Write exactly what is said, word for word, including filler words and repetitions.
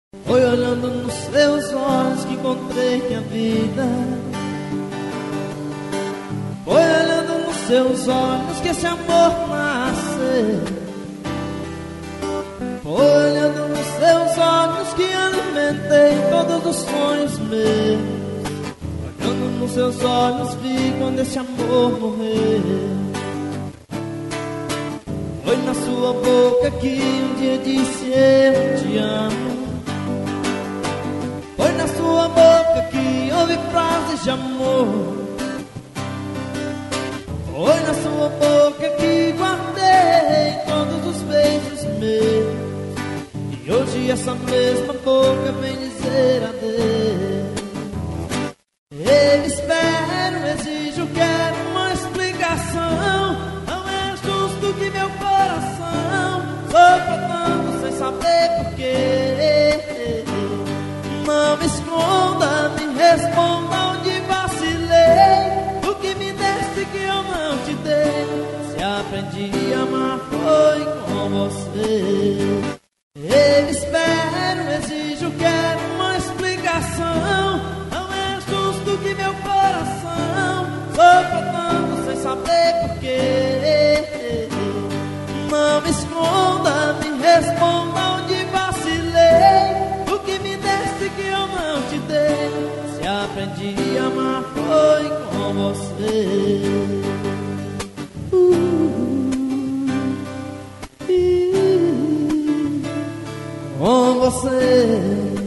Foi olhando nos seus olhos que encontrei minha vida. Foi olhando nos seus olhos que esse amor nasceu. Foi olhando nos seus olhos que alimentei todos os sonhos meus. Olhando nos seus olhos vi quando esse amor morreu. Foi na sua boca que um dia disse eu te amo. Foi na sua boca que ouvi frases de amor. Foi na sua boca que guardei todos os beijos meus. E hoje essa mesma boca vem dizer adeus. Eu espero, exijo, quero uma explicação. Não é justo que meu coração sofra tanto sem saber porquê. Não me esconda, me responda onde vacilei. O que me deste que eu não te dei. Se aprendi a amar foi com você. Eu espero, exijo, quero uma explicação. Não é justo que meu coração sofra tanto sem saber porquê. Não me esconda, me responda onde vacilei. O que me deste que eu não te dei. Se aprendi a amar foi com você. uh, uh, Com você.